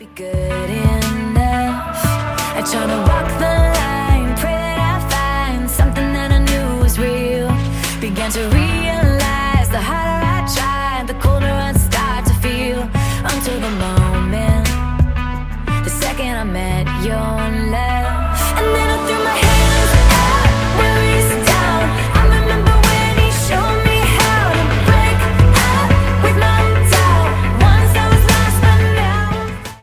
be good enough. I try to walk the line, pray that I find something that I knew was real. Began to realize the harder I tried, the colder I'd start to feel. Until the moment, the second I met your